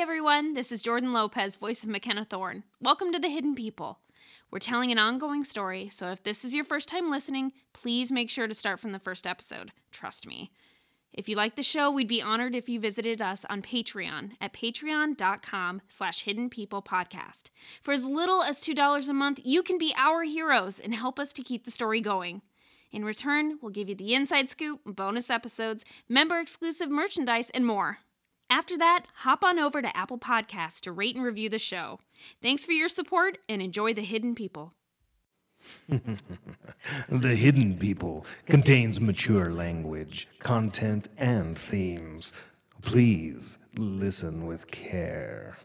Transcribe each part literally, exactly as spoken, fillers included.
everyone, this is Jordan Lopez, voice of McKenna Thorne. Welcome to The Hidden People. We're telling an ongoing story, so if this is your first time listening, please make sure to start from the first episode. Trust me. If you like the show, we'd be honored if you visited us on Patreon at patreon.com slash hidden people podcast. For as little as two dollars a month, you can be our heroes and help us to keep the story going. In return, we'll give you the inside scoop, bonus episodes, member-exclusive merchandise, and more. After that, hop on over to Apple Podcasts to rate and review the show. Thanks for your support, and enjoy The Hidden People. The Hidden People contains mature language, content, and themes. Please listen with care.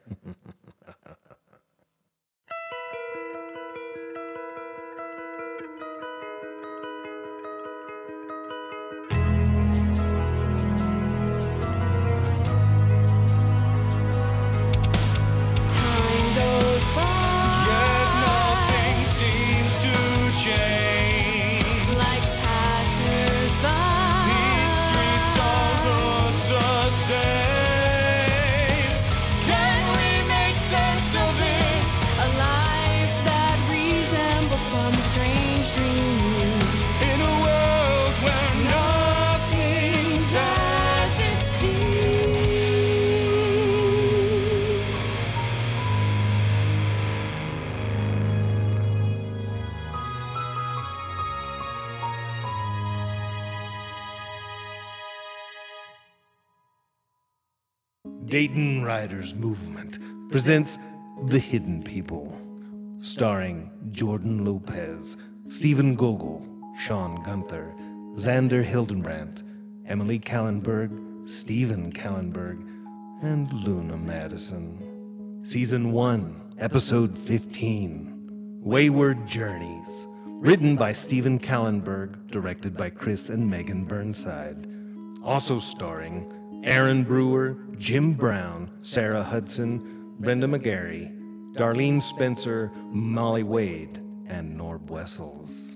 Dayton Riders Movement presents The Hidden People, starring Jordan Lopez, Stephen Gogol, Sean Gunther, Xander Hildenbrandt, Emily Kallenberg, Stephen Kallenberg, and Luna Madison. Season one, Episode fifteen, Wayward Journeys, written by Stephen Kallenberg, directed by Chris and Megan Burnside. Also starring Aaron Brewer, Jim Brown, Sarah Hudson, Brenda McGarry, Darlene Spencer, Molly Wade, and Norb Wessels.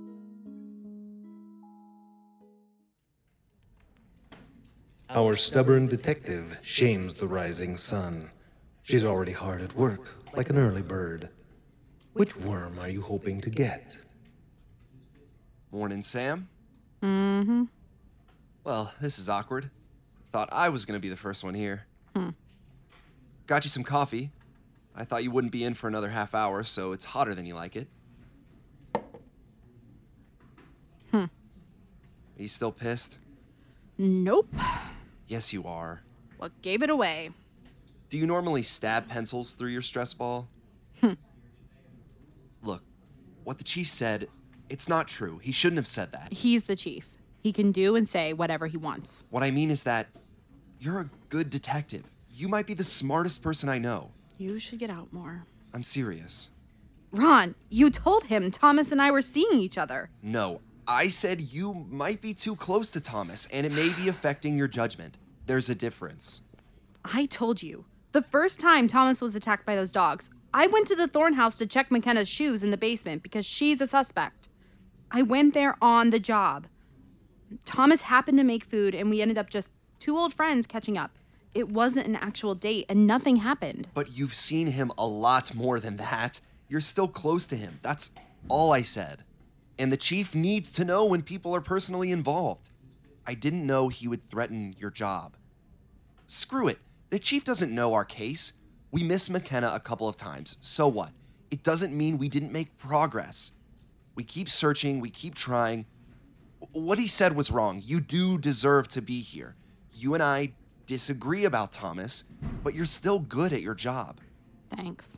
Our stubborn detective shames the rising sun. She's already hard at work, like an early bird. Which worm are you hoping to get? Morning, Sam. Mm-hmm. Well, this is awkward. Thought I was going to be the first one here. Hmm. Got you some coffee. I thought you wouldn't be in for another half hour, so it's hotter than you like it. Hmm. Are you still pissed? Nope. Yes, you are. What gave it away? Do you normally stab pencils through your stress ball? Hmm. Look, what the chief said, it's not true. He shouldn't have said that. He's the chief. He can do and say whatever he wants. What I mean is that you're a good detective. You might be the smartest person I know. You should get out more. I'm serious. Ron, you told him Thomas and I were seeing each other. No, I said you might be too close to Thomas, and it may be affecting your judgment. There's a difference. I told you. The first time Thomas was attacked by those dogs, I went to the Thorne house to check McKenna's shoes in the basement because she's a suspect. I went there on the job. Thomas happened to make food, and we ended up just two old friends catching up. It wasn't an actual date, and nothing happened. But you've seen him a lot more than that. You're still close to him. That's all I said. And the chief needs to know when people are personally involved. I didn't know he would threaten your job. Screw it. The chief doesn't know our case. We missed McKenna a couple of times. So what? It doesn't mean we didn't make progress. We keep searching. We keep trying. What he said was wrong. You do deserve to be here. You and I disagree about Thomas, but you're still good at your job. Thanks.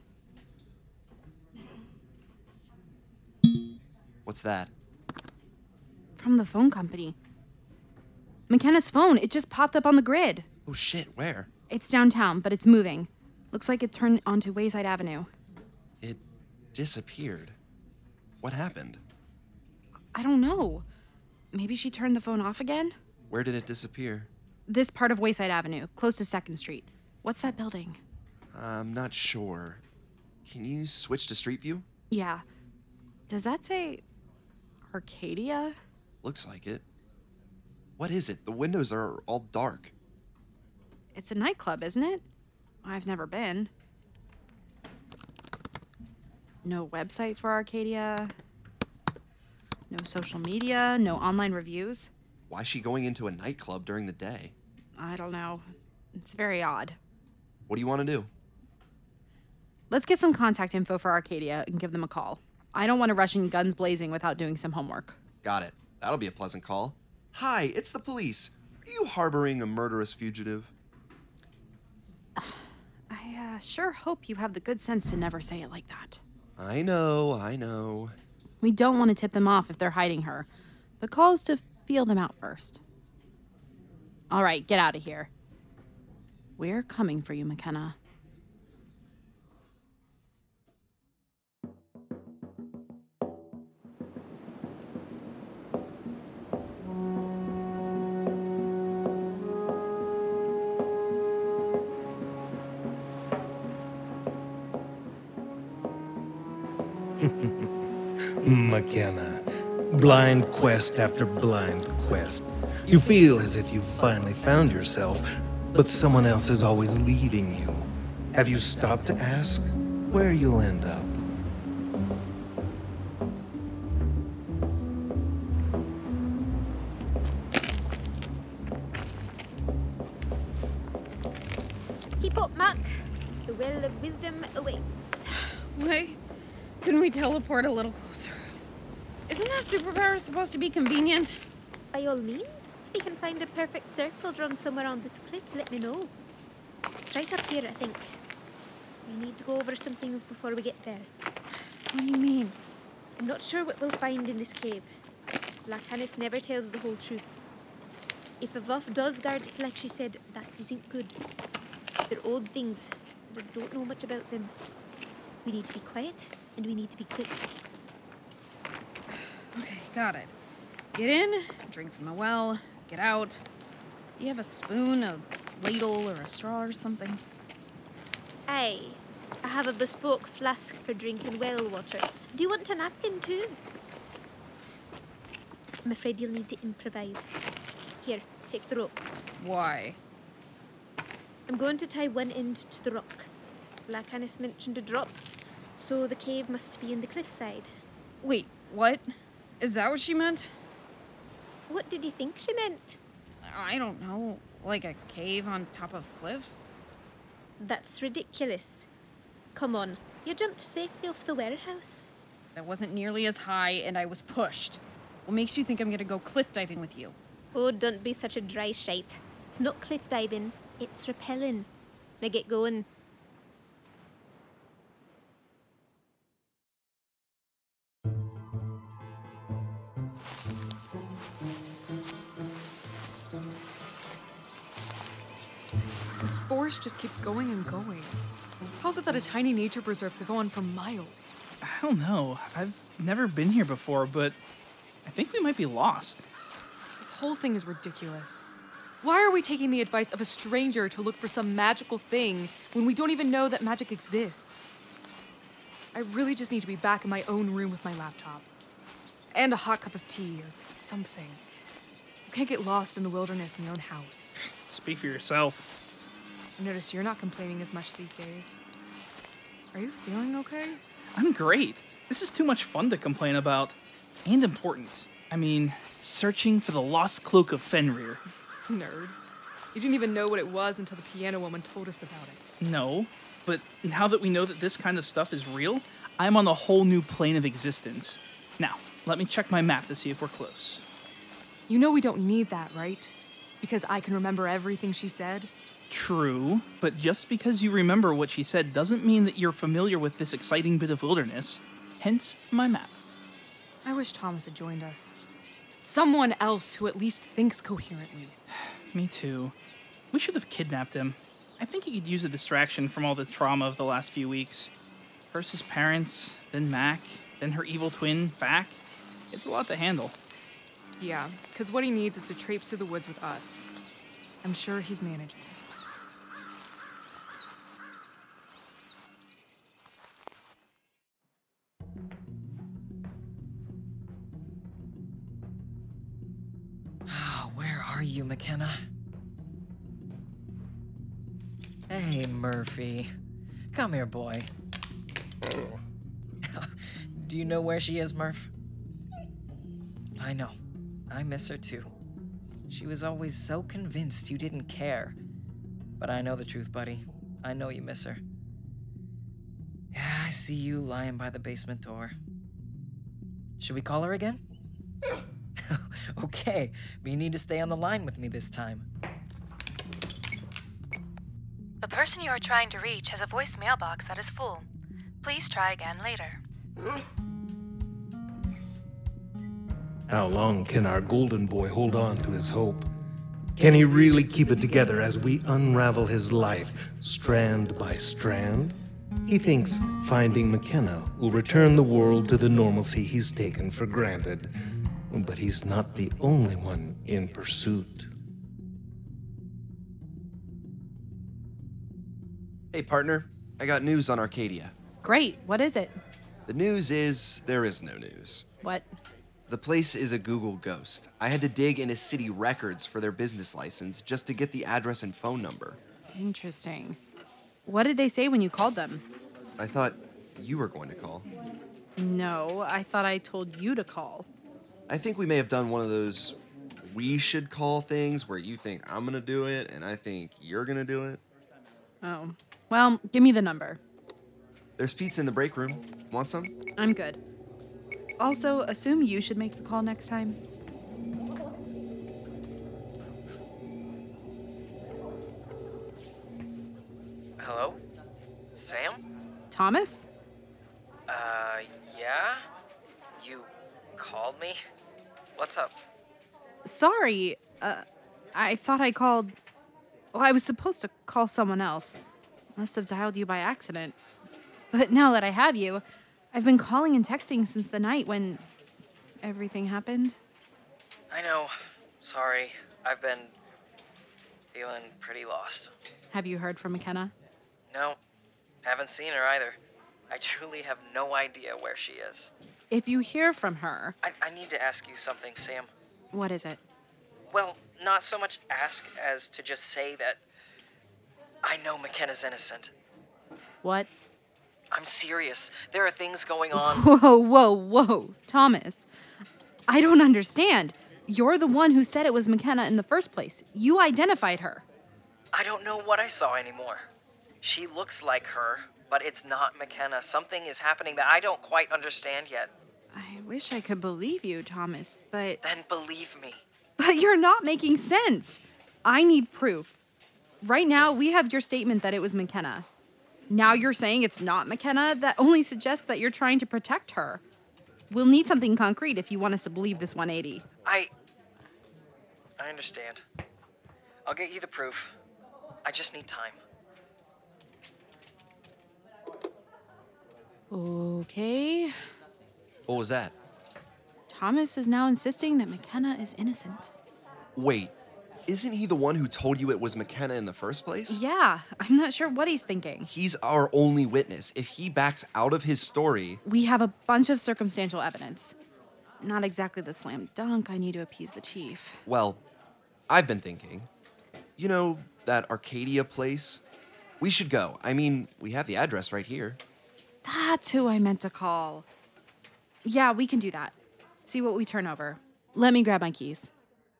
What's that? From the phone company. McKenna's phone, it just popped up on the grid. Oh shit, where? It's downtown, but it's moving. Looks like it turned onto Wayside Avenue. It disappeared. What happened? I don't know. Maybe she turned the phone off again? Where did it disappear? This part of Wayside Avenue, close to second Street. What's that building? I'm not sure. Can you switch to Street View? Yeah. Does that say Arcadia? Looks like it. What is it? The windows are all dark. It's a nightclub, isn't it? I've never been. No website for Arcadia. No social media. No online reviews. Why is she going into a nightclub during the day? I don't know. It's very odd. What do you want to do? Let's get some contact info for Arcadia and give them a call. I don't want to rush in guns blazing without doing some homework. Got it. That'll be a pleasant call. Hi, it's the police. Are you harboring a murderous fugitive? I uh, sure hope you have the good sense to never say it like that. I know, I know. We don't want to tip them off if they're hiding her. The call is to feel them out first. All right, get out of here. We're coming for you, McKenna. McKenna. Blind quest after blind quest. You feel as if you've finally found yourself, but someone else is always leading you. Have you stopped to ask where you'll end up? Keep up, Mac. The well of wisdom awaits. Wait, couldn't we teleport a little closer? Isn't that superpower supposed to be convenient? By all means, if you can find a perfect circle drawn somewhere on this cliff, let me know. It's right up here, I think. We need to go over some things before we get there. What do you mean? I'm not sure what we'll find in this cave. Lakanis never tells the whole truth. If Avoff does guard it like she said, that isn't good. They're old things, and I don't know much about them. We need to be quiet, and we need to be quick. Okay, got it. Get in, drink from the well, get out. Do you have a spoon, a ladle, or a straw or something? Aye. I have a bespoke flask for drinking well water. Do you want a napkin too? I'm afraid you'll need to improvise. Here, take the rope. Why? I'm going to tie one end to the rock. Lakanis mentioned a drop, so the cave must be in the cliffside. Wait, what? Is that what she meant? What did you think she meant? I don't know. Like a cave on top of cliffs? That's ridiculous. Come on, you jumped safely off the warehouse. That wasn't nearly as high, and I was pushed. What makes you think I'm gonna go cliff diving with you? Oh, don't be such a dry shite. It's not cliff diving, it's rappelling. Now get going. This forest just keeps going and going. How's it that a tiny nature preserve could go on for miles? I don't know. I've never been here before, but I think we might be lost. This whole thing is ridiculous. Why are we taking the advice of a stranger to look for some magical thing when we don't even know that magic exists? I really just need to be back in my own room with my laptop. And a hot cup of tea or something. You can't get lost in the wilderness in your own house. Speak for yourself. I notice you're not complaining as much these days. Are you feeling okay? I'm great. This is too much fun to complain about. And important. I mean, searching for the lost cloak of Fenrir. Nerd. You didn't even know what it was until the piano woman told us about it. No, but now that we know that this kind of stuff is real, I'm on a whole new plane of existence. Now, let me check my map to see if we're close. You know we don't need that, right? Because I can remember everything she said. True, but just because you remember what she said doesn't mean that you're familiar with this exciting bit of wilderness. Hence, my map. I wish Thomas had joined us. Someone else who at least thinks coherently. Me too. We should have kidnapped him. I think he could use a distraction from all the trauma of the last few weeks. First his parents, then Mac, then her evil twin, Vac. It's a lot to handle. Yeah, because what he needs is to traipse through the woods with us. I'm sure he's managing. Where are you, McKenna? Hey, Hey, Murphy. Come here, boy. Do you know where she is, Murph? I know. I miss her too. She was always so convinced you didn't care. But I know the truth, buddy. I know you miss her. Yeah, I see you lying by the basement door. Should we call her again? Okay, but you need to stay on the line with me this time. The person you are trying to reach has a voice mailbox that is full. Please try again later. How long can our golden boy hold on to his hope? Can he really keep it together as we unravel his life, strand by strand? He thinks finding McKenna will return the world to the normalcy he's taken for granted. But he's not the only one in pursuit. Hey, partner. I got news on Arcadia. Great. What is it? The news is there is no news. What? The place is a Google ghost. I had to dig into city records for their business license just to get the address and phone number. Interesting. What did they say when you called them? I thought you were going to call. No, I thought I told you to call. I think we may have done one of those we should call things where you think I'm going to do it and I think you're going to do it. Oh. Well, give me the number. There's pizza in the break room. Want some? I'm good. Also, assume you should make the call next time. Hello? Sam? Thomas? Uh, yeah? You called me? What's up? Sorry. Uh, I thought I called... Well, I was supposed to call someone else. Must have dialed you by accident. But now that I have you, I've been calling and texting since the night when everything happened. I know. Sorry. I've been feeling pretty lost. Have you heard from McKenna? No, haven't seen her either. I truly have no idea where she is. If you hear from her... I, I need to ask you something, Sam. What is it? Well, not so much ask as to just say that I know McKenna's innocent. What? I'm serious. There are things going on. Whoa, whoa, whoa. Thomas, I don't understand. You're the one who said it was McKenna in the first place. You identified her. I don't know what I saw anymore. She looks like her, but it's not McKenna. Something is happening that I don't quite understand yet. I wish I could believe you, Thomas, but... Then believe me. But you're not making sense. I need proof. Right now, we have your statement that it was McKenna. Now you're saying it's not McKenna? That only suggests that you're trying to protect her. We'll need something concrete if you want us to believe this one eighty. I... I understand. I'll get you the proof. I just need time. Okay. What was that? Thomas is now insisting that McKenna is innocent. Wait, isn't he the one who told you it was McKenna in the first place? Yeah, I'm not sure what he's thinking. He's our only witness. If he backs out of his story... We have a bunch of circumstantial evidence. Not exactly the slam dunk I need to appease the chief. Well, I've been thinking. You know, that Arcadia place? We should go. I mean, we have the address right here. That's who I meant to call. Yeah, we can do that. See what we turn over. Let me grab my keys.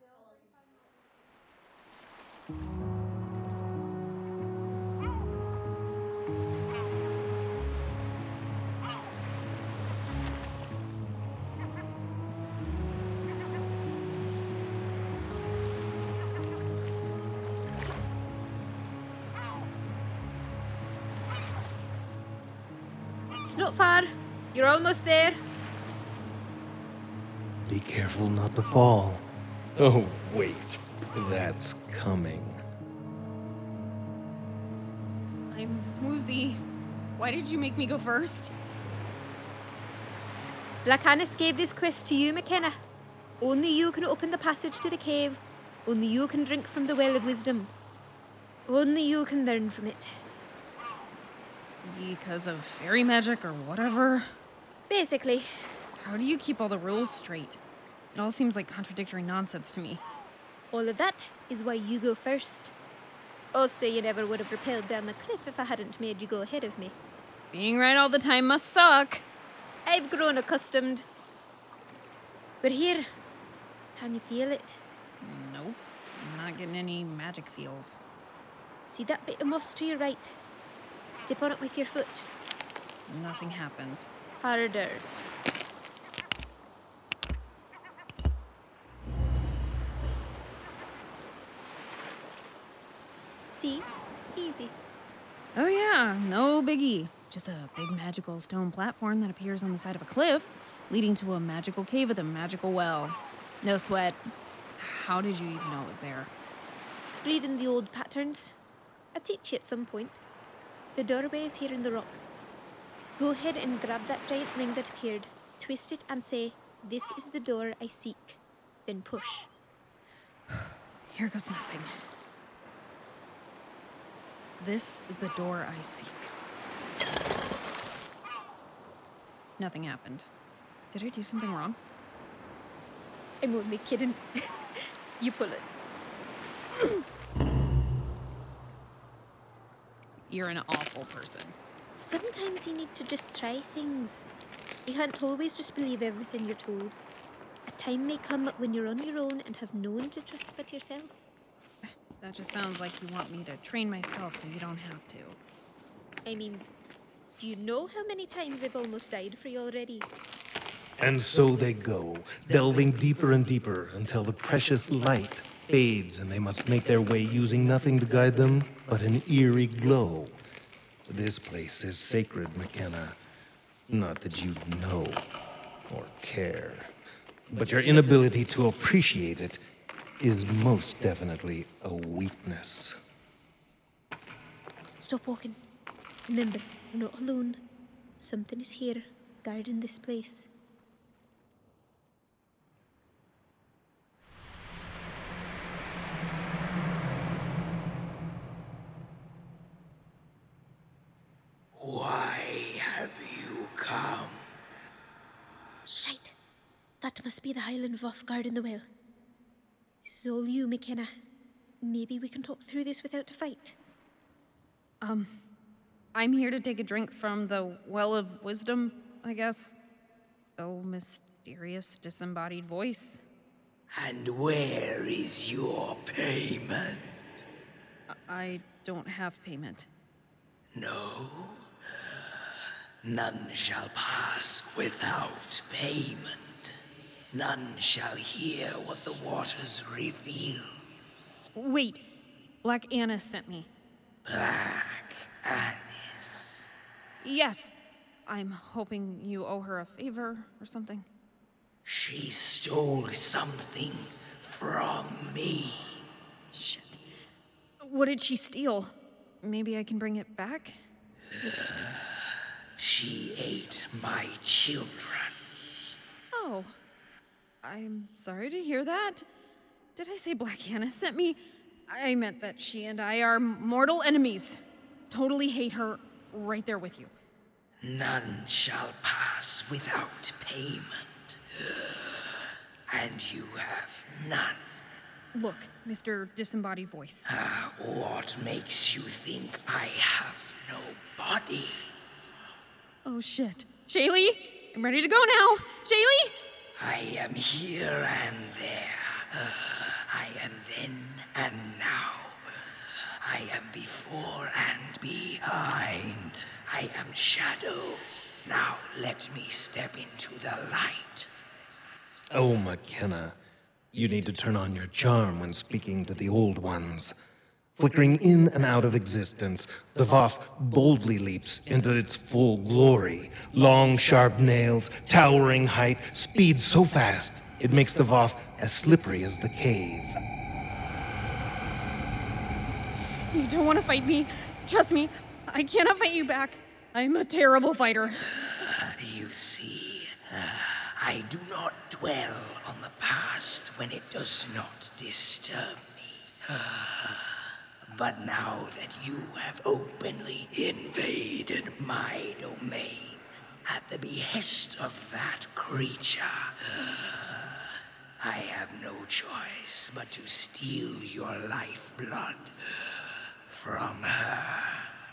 It's not far. You're almost there. Be careful not to fall. Oh, wait. That's coming. I'm woozy. Why did you make me go first? Black Annis gave this quest to you, McKenna. Only you can open the passage to the cave. Only you can drink from the well of wisdom. Only you can learn from it. Because of fairy magic or whatever? Basically. How do you keep all the rules straight? It all seems like contradictory nonsense to me. All of that is why you go first. Also, you never would have rappelled down the cliff if I hadn't made you go ahead of me. Being right all the time must suck. I've grown accustomed. We're here. Can you feel it? Nope. I'm not getting any magic feels. See that bit of moss to your right? Step on it with your foot. Nothing happened. Harder. See? Easy. Oh yeah, no biggie. Just a big magical stone platform that appears on the side of a cliff, leading to a magical cave with a magical well. No sweat. How did you even know it was there? Reading the old patterns. I'll teach you at some point. The doorway is here in the rock. Go ahead and grab that giant ring that appeared, twist it and say, "This is the door I seek." Then push. Here goes nothing. This is the door I seek. Nothing happened. Did I do something wrong? I'm only kidding. You pull it. You're an awful person. Sometimes you need to just try things. You can't always just believe everything you're told. A time may come when you're on your own and have no one to trust but yourself. That just sounds like you want me to train myself so you don't have to. I mean, do you know how many times I've almost died for you already? And so they go, delving deeper and deeper until the precious light fades and they must make their way using nothing to guide them but an eerie glow. This place is sacred, McKenna. Not that you know or care, but your inability to appreciate it is most definitely a weakness. Stop walking. Remember, you're not alone. Something is here, guarding this place. Why have you come? Shite! That must be the Highland Voff guarding the well. This is all you, McKenna. Maybe we can talk through this without a fight. Um, I'm here to take a drink from the Well of Wisdom, I guess. Oh, mysterious disembodied voice. And where is your payment? I don't have payment. No? None shall pass without payment. None shall hear what the waters reveal. Wait, Black Anna sent me. Black Annis. Yes, I'm hoping you owe her a favor or something. She stole something from me. Shit. What did she steal? Maybe I can bring it back? She ate my children. Oh. I'm sorry to hear that. Did I say Black Anna sent me? I meant that she and I are mortal enemies. Totally hate her. Right there with you. None shall pass without payment. And you have none. Look, Mister Disembodied Voice. Ah, what makes you think I have no body? Oh shit. Shaylee, I'm ready to go now. Shaylee? I am here and there. Uh, I am then and now. I am before and behind. I am shadow. Now let me step into the light. Oh, McKenna, you need to turn on your charm when speaking to the old ones. Flickering in and out of existence, the Voff boldly leaps into its full glory. Long, sharp nails, towering height, speed so fast, it makes the Voff as slippery as the cave. You don't want to fight me. Trust me, I cannot fight you back. I'm a terrible fighter. You see, I do not dwell on the past when it does not disturb me. But now that you have openly invaded my domain at the behest of that creature, I have no choice but to steal your lifeblood. from her.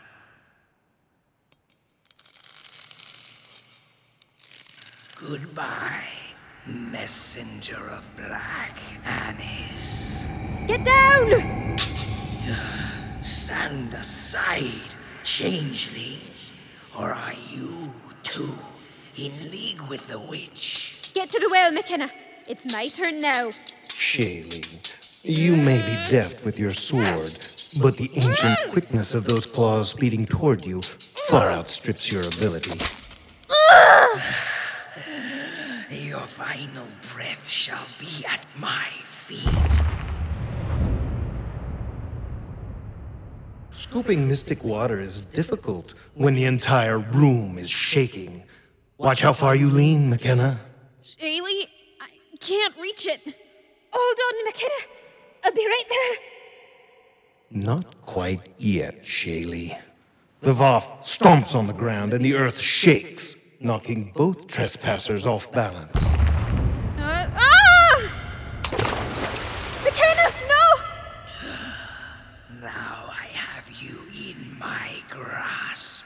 Goodbye, messenger of black Anis. Get down! Stand aside, changeling. Or are you, too, in league with the witch? Get to the well, McKenna. It's my turn now. Shayley, you may be deft with your sword, but the ancient quickness of those claws speeding toward you far outstrips your ability. Your final breath shall be at my feet. Scooping mystic water is difficult when the entire room is shaking. Watch how far you lean, McKenna. Shaylee, I can't reach it. Hold on, McKenna. I'll be right there. Not quite yet, Shayley. The Voth stomps on the ground and the earth shakes, knocking both trespassers off balance. Uh, ah! McKenna, no! Now I have you in my grasp.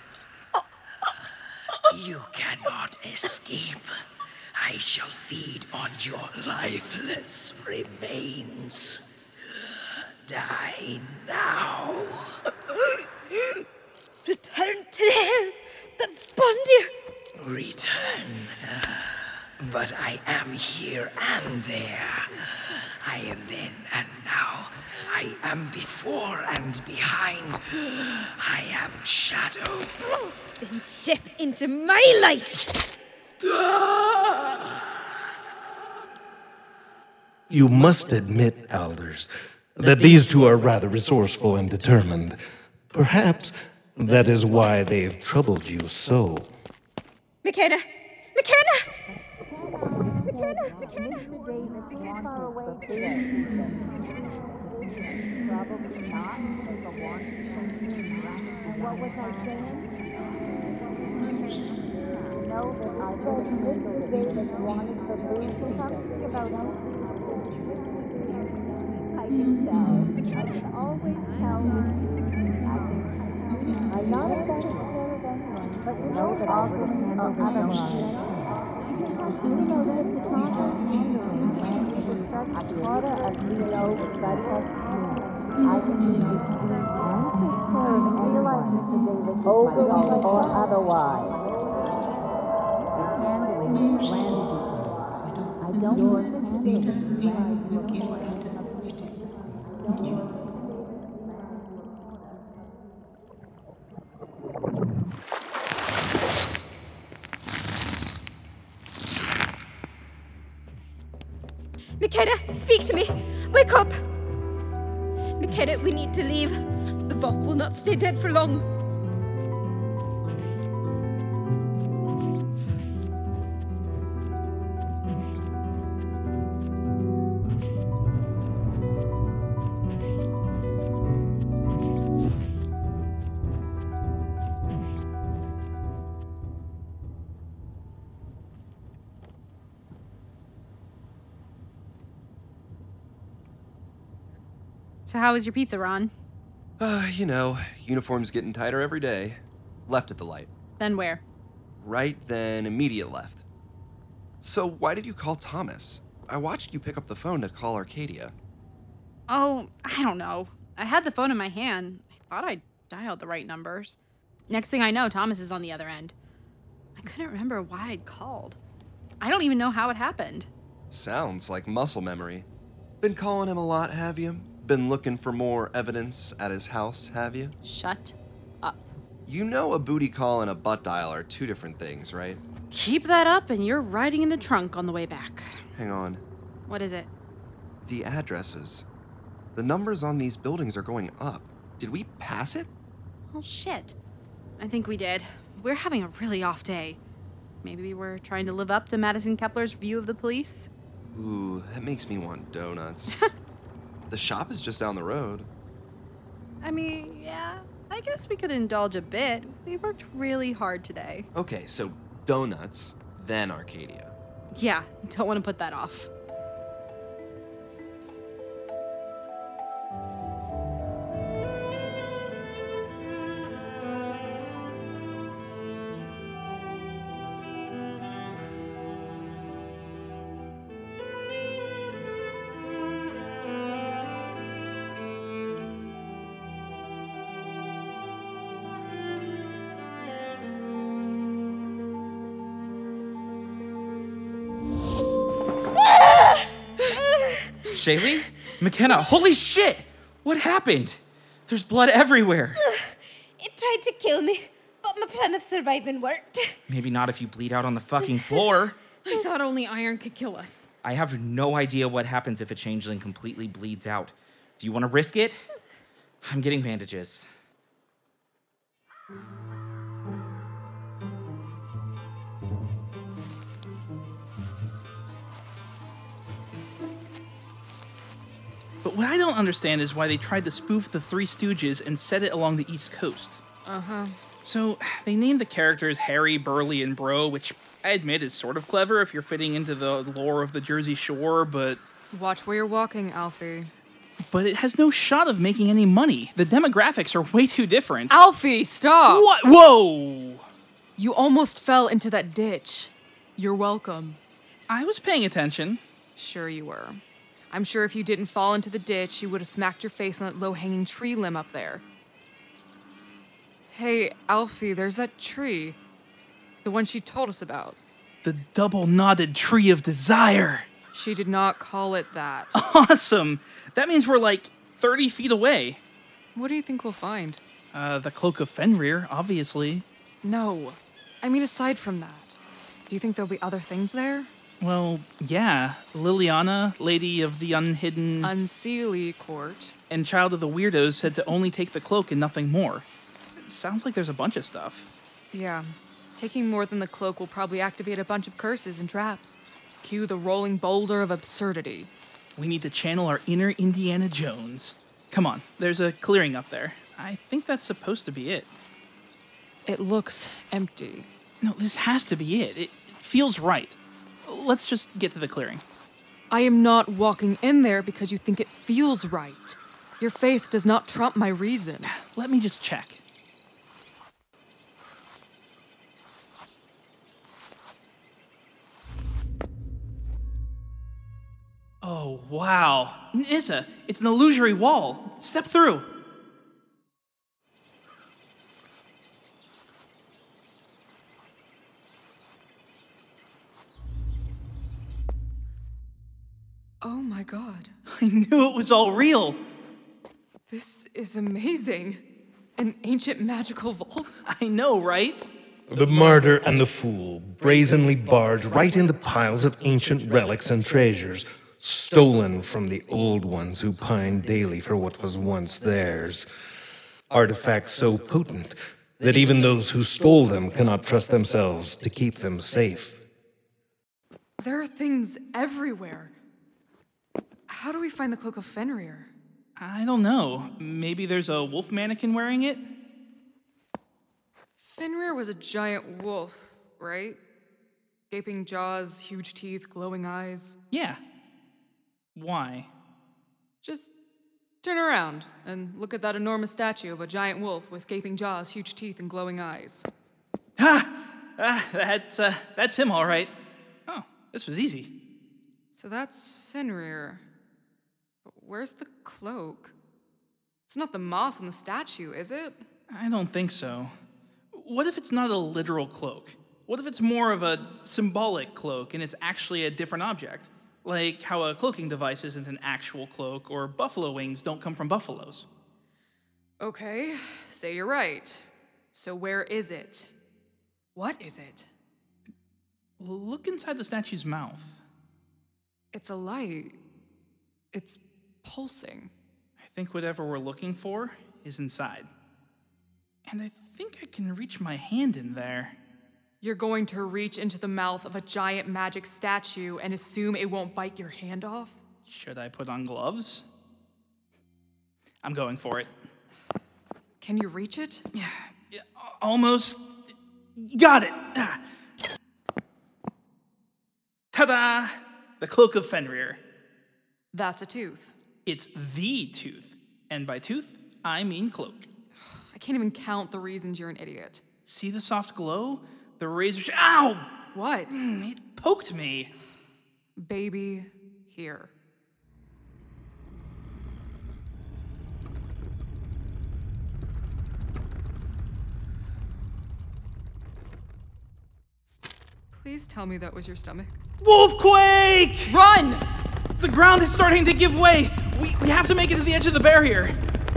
You cannot escape. I shall feed on your lifeless remains. Die now. Return to the hell that spawned you. Return. But I am here and there. I am then and now. I am before and behind. I am shadow. Then step into my light. You must admit, Alders, that these two are rather resourceful and determined. Perhaps that is why they've troubled you so. McKenna! McKenna! McKenna! McKenna! Probably not. Take a walk. What was I saying? Know that I said Mister Davis wanted for food or something about him. I can tell. I can always tell with you. I can. I'm not a fan of anyone, but you know that I would handle otherwise. You know that if you talk about handling when people start to quarter as we know that has I can use this and take care of any life, Mister Davis, over or otherwise. Handling land details. I don't want to handle land details. McKenna, speak to me. Wake up. McKenna, we need to leave. The Voth will not stay dead for long. So how was your pizza, Ron? Uh, you know, uniform's getting tighter every day. Left at the light. Then where? Right then, immediate left. So why did you call Thomas? I watched you pick up the phone to call Arcadia. Oh, I don't know. I had the phone in my hand. I thought I dialed the right numbers. Next thing I know, Thomas is on the other end. I couldn't remember why I'd called. I don't even know how it happened. Sounds like muscle memory. Been calling him a lot, have you? Been looking for more evidence at his house, have you? Shut up. You know a booty call and a butt dial are two different things, right? Keep that up and you're riding in the trunk on the way back. Hang on. What is it? The addresses. The numbers on these buildings are going up. Did we pass it? Oh, shit. I think we did. We're having a really off day. Maybe we were trying to live up to Madison Kepler's view of the police? Ooh, that makes me want donuts. The shop is just down the road. I mean, yeah, I guess we could indulge a bit. We worked really hard today. Okay, so donuts, then Arcadia. Yeah, don't want to put that off. Shaylee? McKenna, holy shit! What happened? There's blood everywhere. It tried to kill me, but my plan of surviving worked. Maybe not if you bleed out on the fucking floor. I thought only iron could kill us. I have no idea what happens if a changeling completely bleeds out. Do you want to risk it? I'm getting bandages. But what I don't understand is why they tried to spoof the Three Stooges and set it along the East Coast. Uh-huh. So, they named the characters Harry, Burley, and Bro, which I admit is sort of clever if you're fitting into the lore of the Jersey Shore, but... Watch where you're walking, Alfie. But it has no shot of making any money. The demographics are way too different. Alfie, stop! What? Whoa! You almost fell into that ditch. You're welcome. I was paying attention. Sure you were. I'm sure if you didn't fall into the ditch, you would have smacked your face on that low-hanging tree limb up there. Hey, Alfie, there's that tree. The one she told us about. The double-knotted tree of desire. She did not call it that. Awesome! That means we're like thirty feet away. What do you think we'll find? Uh, the Cloak of Fenrir, obviously. No. I mean, aside from that, do you think there'll be other things there? Well, yeah. Liliana, Lady of the Unhidden... Unseelie Court. And Child of the Weirdos said to only take the cloak and nothing more. It sounds like there's a bunch of stuff. Yeah. Taking more than the cloak will probably activate a bunch of curses and traps. Cue the rolling boulder of absurdity. We need to channel our inner Indiana Jones. Come on, there's a clearing up there. I think that's supposed to be it. It looks empty. No, this has to be it. It feels right. Let's just get to the clearing. I am not walking in there because you think it feels right. Your faith does not trump my reason. Let me just check. Oh, wow. Nissa, it's an illusory wall. Step through. Oh my god. I knew it was all real. This is amazing. An ancient magical vault? I know, right? The martyr and the fool brazenly barge right into piles of ancient relics and treasures, stolen from the old ones who pine daily for what was once theirs. Artifacts so potent that even those who stole them cannot trust themselves to keep them safe. There are things everywhere. How do we find the Cloak of Fenrir? I don't know. Maybe there's a wolf mannequin wearing it? Fenrir was a giant wolf, right? Gaping jaws, huge teeth, glowing eyes. Yeah. Why? Just turn around and look at that enormous statue of a giant wolf with gaping jaws, huge teeth, and glowing eyes. Ha! Ah, that's, uh, that's him, all right. Oh, this was easy. So that's Fenrir. But where's the cloak? It's not the moss on the statue, is it? I don't think so. What if it's not a literal cloak? What if it's more of a symbolic cloak and it's actually a different object? Like how a cloaking device isn't an actual cloak, or buffalo wings don't come from buffaloes. Okay, say you're right. So where is it? What is it? Look inside the statue's mouth. It's a light. It's pulsing. I think whatever we're looking for is inside. And I think I can reach my hand in there. You're going to reach into the mouth of a giant magic statue and assume it won't bite your hand off? Should I put on gloves? I'm going for it. Can you reach it? Yeah, yeah, almost. Got it! Ah. Ta-da! The Cloak of Fenrir. That's a tooth. It's the tooth. And by tooth, I mean cloak. I can't even count the reasons you're an idiot. See the soft glow? The razor sh- Ow! What? Mm, it poked me. Baby, here. Please tell me that was your stomach. Wolfquake! Run! The ground is starting to give way. We, we have to make it to the edge of the barrier.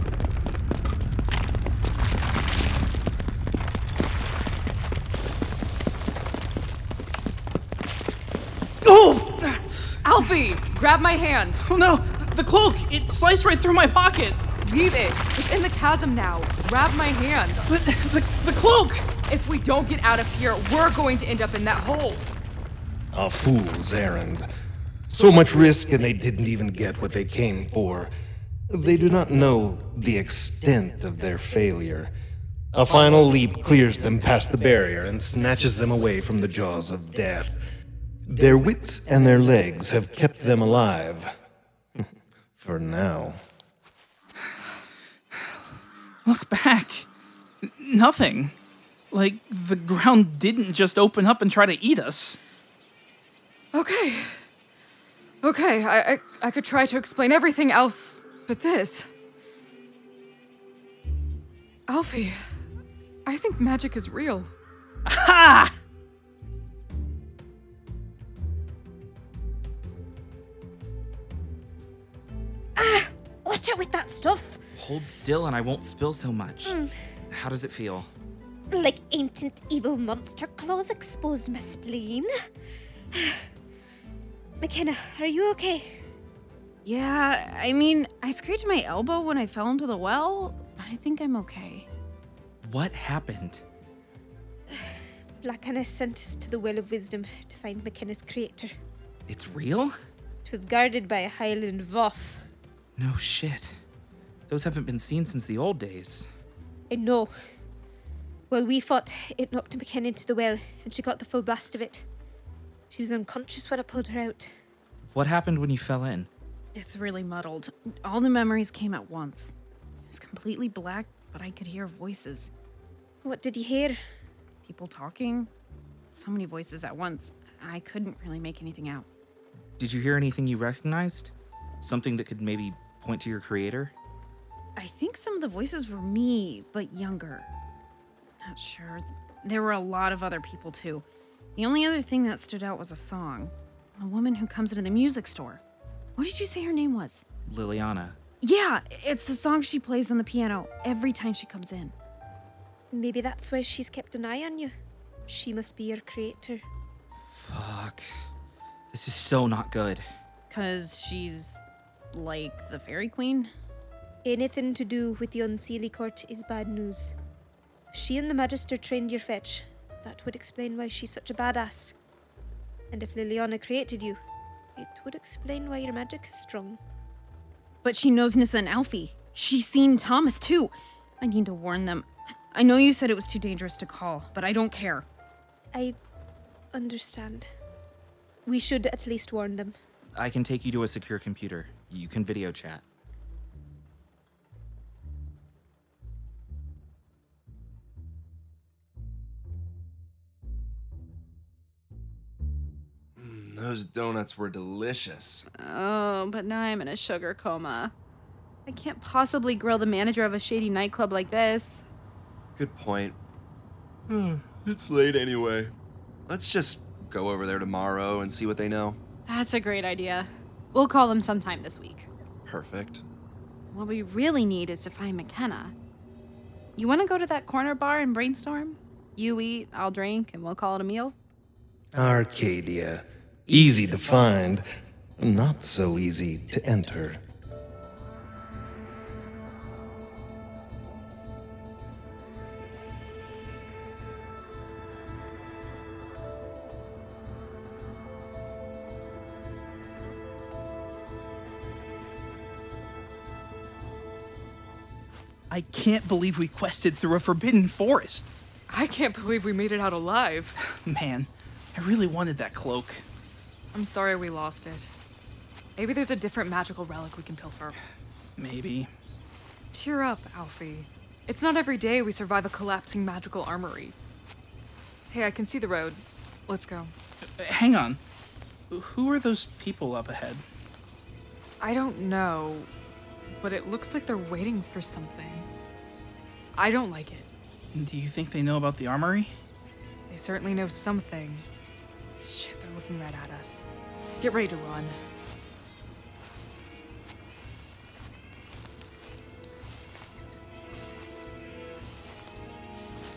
Oh! Alfie, grab my hand. Oh no, the, the cloak, it sliced right through my pocket. Leave it. It's in the chasm now. Grab my hand. But the, the cloak! If we don't get out of here, we're going to end up in that hole. A fool's errand. So much risk and they didn't even get what they came for. They do not know the extent of their failure. A final leap clears them past the barrier and snatches them away from the jaws of death. Their wits and their legs have kept them alive. For now. Look back. N- nothing. Like, the ground didn't just open up and try to eat us. Okay. Okay, I, I, I could try to explain everything else but this. Alfie, I think magic is real. Ha! Ah! Watch out with that stuff! Hold still and I won't spill so much. Mm. How does it feel? Like ancient evil monster claws exposed my spleen. McKenna, are you okay? Yeah, I mean, I scraped my elbow when I fell into the well, but I think I'm okay. What happened? Black Anna sent us to the Well of Wisdom to find McKenna's creator. It's real? It was guarded by a Highland Voff. No shit. Those haven't been seen since the old days. I know. While we fought, it knocked McKenna into the well, and she got the full blast of it. She was unconscious when I pulled her out. What happened when you fell in? It's really muddled. All the memories came at once. It was completely black, but I could hear voices. What did you hear? People talking. So many voices at once. I couldn't really make anything out. Did you hear anything you recognized? Something that could maybe point to your creator? I think some of the voices were me, but younger. Not sure. There were a lot of other people, too. The only other thing that stood out was a song. A woman who comes into the music store. What did you say her name was? Liliana. Yeah, it's the song she plays on the piano every time she comes in. Maybe that's why she's kept an eye on you. She must be your creator. Fuck. This is so not good. Because she's like the fairy queen? Anything to do with the Unseelie Court is bad news. If she and the Magister trained your fetch, that would explain why she's such a badass. And if Liliana created you, it would explain why your magic is strong. But she knows Nissa and Alfie. She's seen Thomas, too. I need to warn them. I know you said it was too dangerous to call, but I don't care. I understand. We should at least warn them. I can take you to a secure computer. You can video chat. Those donuts were delicious. Oh, but now I'm in a sugar coma. I can't possibly grill the manager of a shady nightclub like this. Good point. It's late anyway. Let's just go over there tomorrow and see what they know. That's a great idea. We'll call them sometime this week. Perfect. What we really need is to find McKenna. You want to go to that corner bar and brainstorm? You eat, I'll drink, and we'll call it a meal? Arcadia. Easy to find, not so easy to enter. I can't believe we quested through a forbidden forest. I can't believe we made it out alive. Man, I really wanted that cloak. I'm sorry we lost it. Maybe there's a different magical relic we can pilfer. Maybe. Cheer up, Alfie. It's not every day we survive a collapsing magical armory. Hey, I can see the road. Let's go. Uh, hang on. Who are those people up ahead? I don't know, but it looks like they're waiting for something. I don't like it. Do you think they know about the armory? They certainly know something. Shit, they're looking right at us. Get ready to run.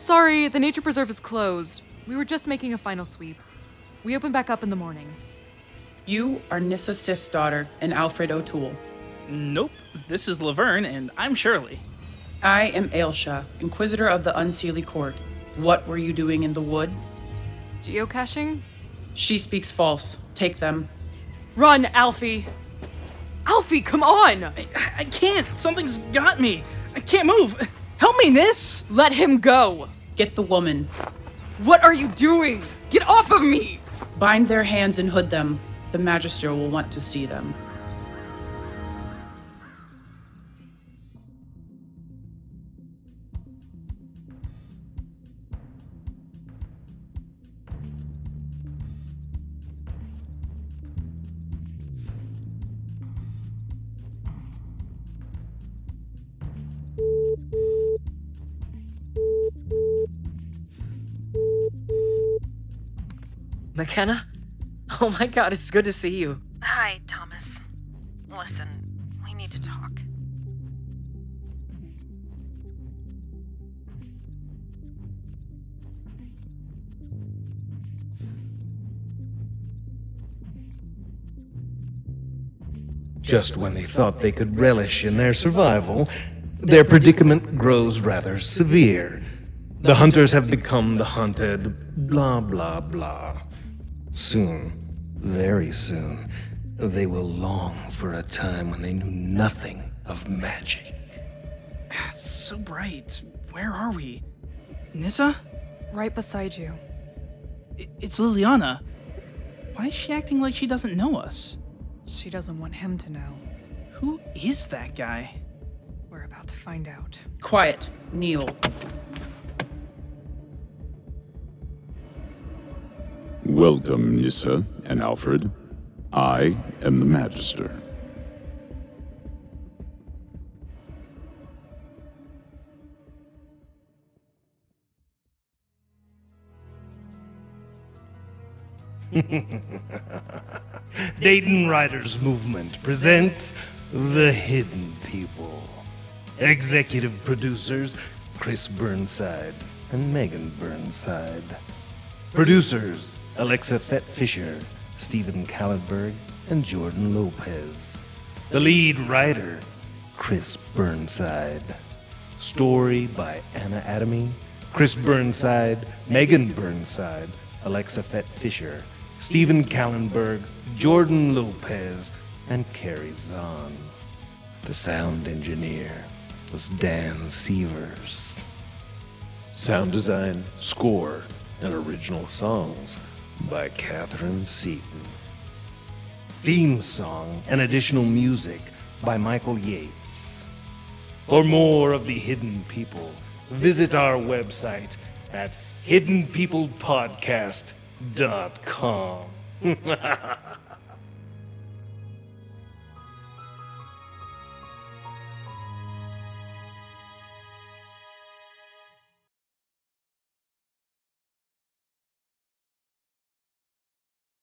Sorry, the nature preserve is closed. We were just making a final sweep. We open back up in the morning. You are Nissa Sif's daughter and Alfred O'Toole. Nope, this is Laverne, and I'm Shirley. I am Ailsha, Inquisitor of the Unseelie Court. What were you doing in the wood? Geocaching? She speaks false. Take them. Run, Alfie! Alfie, come on! I, I can't. Something's got me. I can't move. Help me, Nis! Let him go! Get the woman. What are you doing? Get off of me! Bind their hands and hood them. The Magister will want to see them. McKenna? Oh my god, it's good to see you. Hi, Thomas. Listen, we need to talk. Just when they thought they could relish in their survival, their predicament grows rather severe. The hunters have become the hunted, blah, blah, blah. Soon, very soon, they will long for a time when they knew nothing of magic. It's so bright. Where are we? Nissa? Right beside you. I- It's Liliana. Why is she acting like she doesn't know us? She doesn't want him to know. Who is that guy? We're about to find out. Quiet. Kneel. Welcome, Nissa and Alfred. I am the Magister. Dayton Writers Movement presents The Hidden People. Executive producers Chris Burnside and Megan Burnside. Producers Alexa Fett Fisher, Stephen Kallenberg, and Jordan Lopez. The lead writer Chris Burnside. Story by Anna Adamy, Chris Burnside, Megan Burnside, Alexa Fett Fisher, Stephen Kallenberg, Jordan Lopez, and Carrie Zahn. The sound engineer was Dan Sievers. Sound design, score, and original songs by Catherine Seaton. Theme song and additional music by Michael Yates. For more of The Hidden People, visit our website at hidden people podcast dot com.